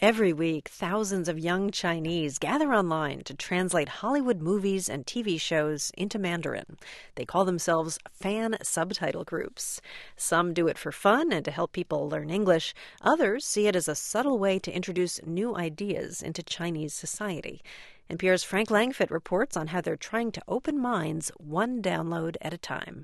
Every week, thousands of young Chinese gather online to translate Hollywood movies and TV shows into Mandarin. They call themselves fan subtitle groups. Some do it for fun and to help people learn English. Others see it as a subtle way to introduce new ideas into Chinese society. NPR's Frank Langfitt reports on how they're trying to open minds one download at a time.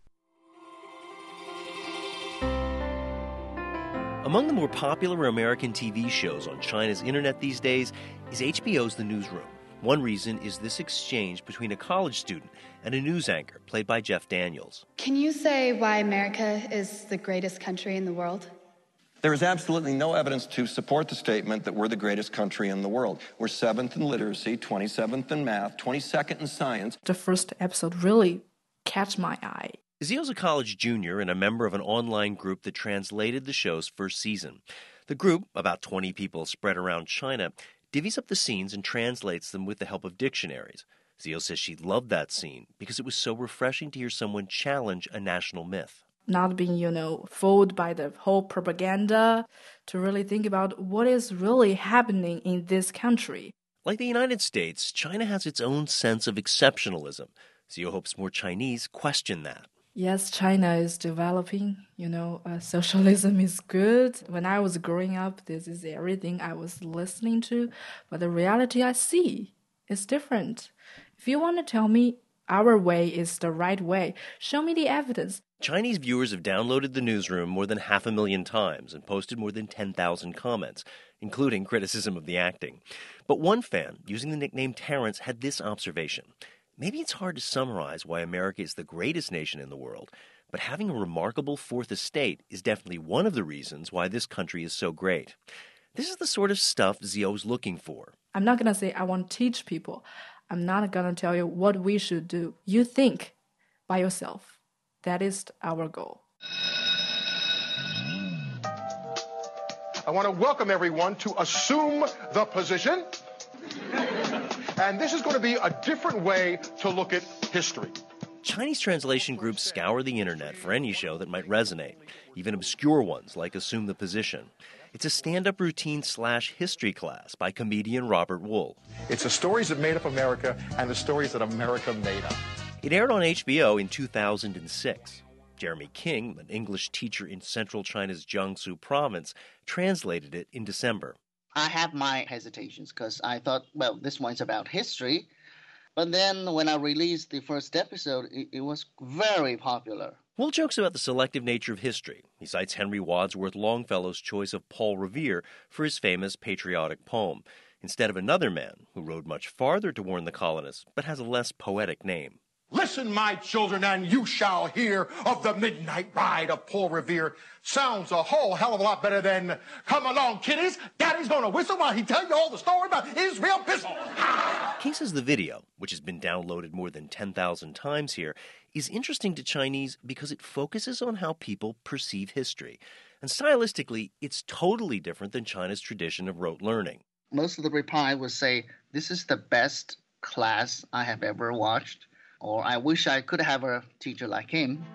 Among the more popular American TV shows on China's internet these days is HBO's The Newsroom. One reason is this exchange between a college student and a news anchor, played by Jeff Daniels. Can you say why America is the greatest country in the world? There is absolutely no evidence to support the statement that we're the greatest country in the world. We're 7th in literacy, 27th in math, 22nd in science. The first episode really catch my eye. Zio's a college junior and a member of an online group that translated the show's first season. The group, about 20 people spread around China, divvies up the scenes and translates them with the help of dictionaries. Zio says she loved that scene because it was so refreshing to hear someone challenge a national myth. Not being, fooled by the whole propaganda, to really think about what is really happening in this country. Like the United States, China has its own sense of exceptionalism. Zio hopes more Chinese question that. Yes, China is developing. Socialism is good. When I was growing up, this is everything I was listening to. But the reality I see is different. If you want to tell me our way is the right way, show me the evidence. Chinese viewers have downloaded The Newsroom more than 500,000 times and posted more than 10,000 comments, including criticism of the acting. But one fan, using the nickname Terrence, had this observation. Maybe it's hard to summarize why America is the greatest nation in the world, but having a remarkable fourth estate is definitely one of the reasons why this country is so great. This is the sort of stuff Zio's looking for. I'm not going to say I want to teach people. I'm not going to tell you what we should do. You think by yourself. That is our goal. I want to welcome everyone to Assume the Position. And this is going to be a different way to look at history. Chinese translation groups scour the internet for any show that might resonate, even obscure ones like Assume the Position. It's a stand-up routine/history class by comedian Robert Wool. It's the stories that made up America and the stories that America made up. It aired on HBO in 2006. Jeremy King, an English teacher in central China's Jiangsu province, translated it in December. I have my hesitations because I thought, this one's about history. But then when I released the first episode, it was very popular. Wool jokes about the selective nature of history. He cites Henry Wadsworth Longfellow's choice of Paul Revere for his famous patriotic poem, instead of another man who rode much farther to warn the colonists, but has a less poetic name. Listen, my children, and you shall hear of the midnight ride of Paul Revere. Sounds a whole hell of a lot better than, come along, kiddies, Daddy's gonna whistle while he tell you all the story about Israel Bissell. King says the video, which has been downloaded more than 10,000 times here, is interesting to Chinese because it focuses on how people perceive history. And stylistically, it's totally different than China's tradition of rote learning. Most of the reply would say, this is the best class I have ever watched. Or I wish I could have a teacher like him.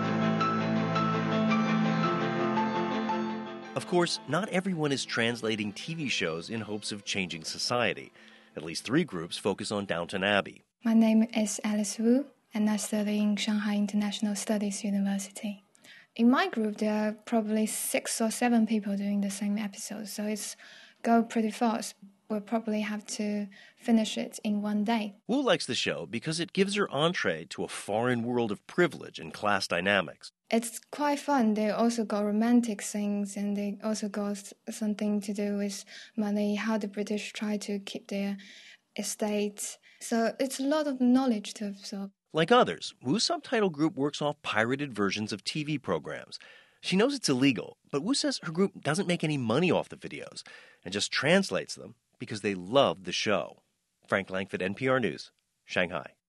Of course, not everyone is translating TV shows in hopes of changing society. At least 3 groups focus on Downton Abbey. My name is Alice Wu, and I study in Shanghai International Studies University. In my group, there are probably 6 or 7 people doing the same episode, so it's go pretty fast. We'll probably have to finish it in one day. Wu likes the show because it gives her entree to a foreign world of privilege and class dynamics. It's quite fun. They also got romantic things, and they also got something to do with money, how the British try to keep their estate. So it's a lot of knowledge to absorb. Like others, Wu's subtitle group works off pirated versions of TV programs. She knows it's illegal, but Wu says her group doesn't make any money off the videos and just translates them because they love the show. Frank Langfitt, NPR News, Shanghai.